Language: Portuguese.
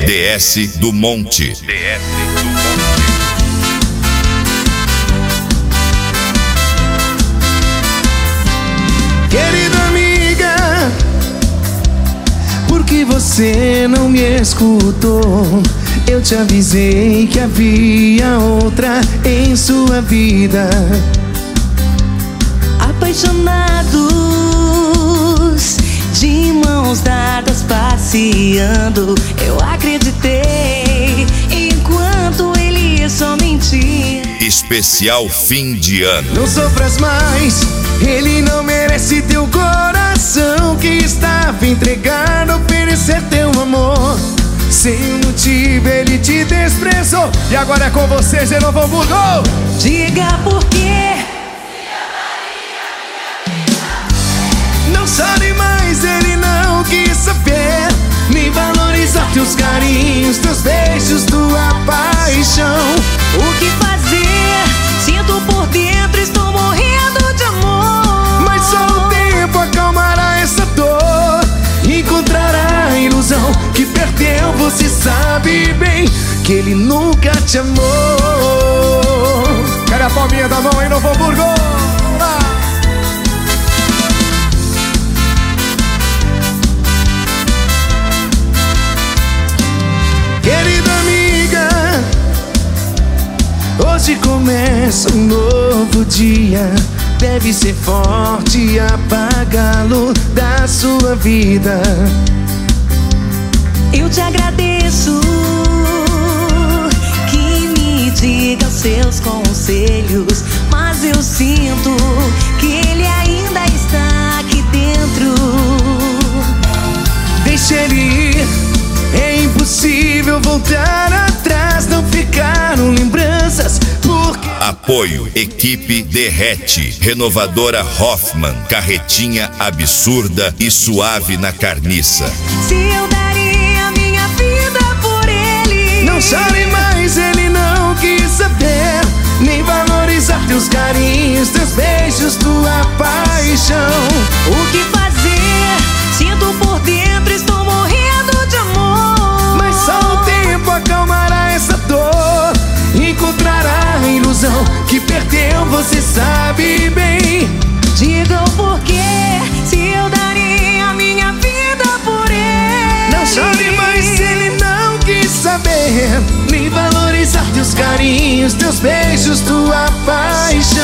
DS do Monte. Querida amiga, por que você não me escutou? Eu te avisei que havia outra em sua vida. Apaixonados, de mãos dadas passeando, eu acreditei enquanto ele só mentia. Especial fim de ano. Não sofras mais, ele não merece teu coração que estava entregado a oferecer teu amor. Sem motivo ele te desprezou e agora é com você, Novo Hamburgo. Diga por quê. Não chore mais, ele não quis saber nem valorizar teus carinhos, teus beijos, tua paixão. O que fazer? Sinto por dentro, estou morrendo de amor. Mas só o tempo acalmará essa dor, encontrará a ilusão que perdeu. Você sabe bem que ele nunca te amou. Cadê a palminha da mão aí, Novo Hamburgo? Querida amiga, hoje começa um novo dia. Deve ser forte e apagá-lo da sua vida. Eu te agradeço que me diga os seus conselhos, mas eu sinto que ele ainda está aqui dentro. Deixa ele ir, é impossível voltar atrás, não ficaram lembranças, porque... Apoio Equipe Derrete, Renovadora Hoffman, carretinha absurda e suave na carniça. Se eu daria minha vida por ele. Não chore mais, ele não quis saber nem valorizar teus carinhos, teus beijos, tua paixão. O que fazer? Sinto por dentro, estou morrendo de amor. Mas só o tempo acalmará essa dor, encontrará a ilusão que perdeu. Você sabe bem. Diga o porquê, se eu daria minha vida por ele. Não chore mais, ele não quis saber nem valorizar teus carinhos, teus beijos, tua paixão.